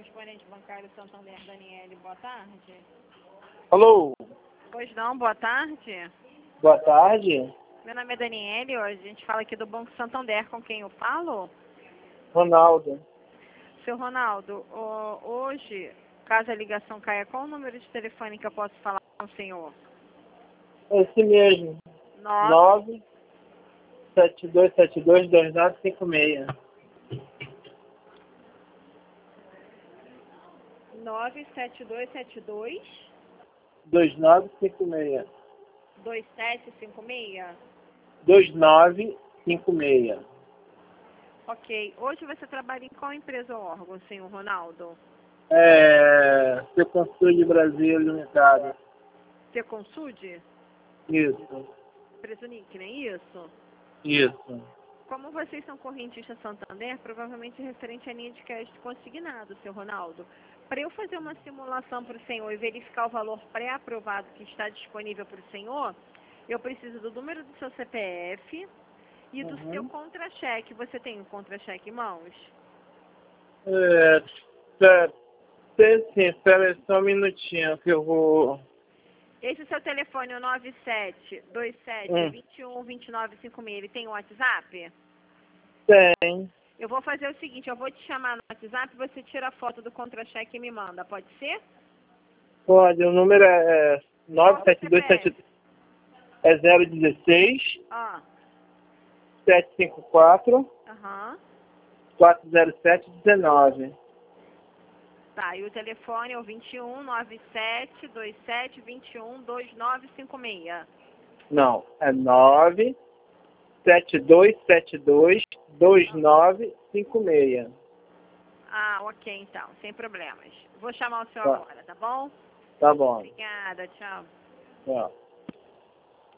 correspondente bancário Santander, Daniele, boa tarde. Alô, Pois não, boa tarde. boa tarde. Meu nome é Daniele, hoje a gente fala aqui do Banco Santander, com quem eu falo? Ronaldo. Seu Ronaldo, hoje, caso a ligação caia, qual o número de telefone que eu posso falar com o senhor? Esse mesmo. 972722956. 97272 2956. 2756? 2956. Ok. Hoje você trabalha em qual empresa ou órgão, senhor Ronaldo? Seconsul Brasil Limitada. Seconsude? Isso. Empresa Unic, não é isso? Isso. Como vocês são correntistas Santander, provavelmente referente à linha de crédito consignado, seu Ronaldo. Para eu fazer uma simulação para o senhor e verificar o valor pré-aprovado que está disponível para o senhor, eu preciso do número do seu CPF e do seu contra-cheque. Você tem um contra-cheque em mãos? Sim, espera aí só um minutinho que eu vou... Esse seu telefone é o 9727212956. Ele tem um WhatsApp? Tem. Eu vou fazer o seguinte, eu vou te chamar no WhatsApp, você tira a foto do contra-cheque e me manda, pode ser? Pode, o número é Qual o 97272 é 016 Ah, 754 aham. 40719. Tá, e o telefone é o 219727212956. Não, é 972722956. Ah, ok, então, sem problemas. Vou chamar o senhor Tá, agora, tá bom? tá bom. Obrigada, tchau. Tchau.